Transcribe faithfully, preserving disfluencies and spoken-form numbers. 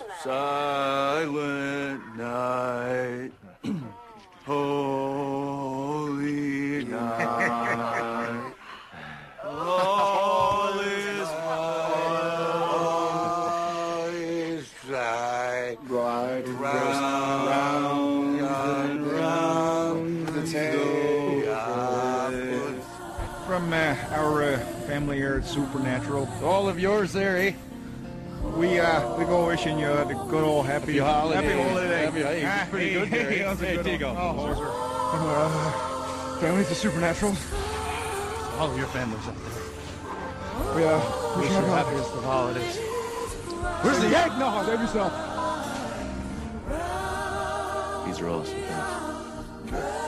Silent night, holy night, all is white, right round and round the table. From uh, our uh, family here at Supernatural, all of yours there, eh? We uh we go wishing you the good old happy, happy holiday. Happy holiday. Happy, hey, ah, pretty hey, good there. Hey, Hey, hey, hey, there you go. Oh, hoser. Uh, families of Supernatural. All of your families up there. We uh Wish wishing you you happiest of holidays. Where's the egg? No, save yourself. These are awesome. Thanks.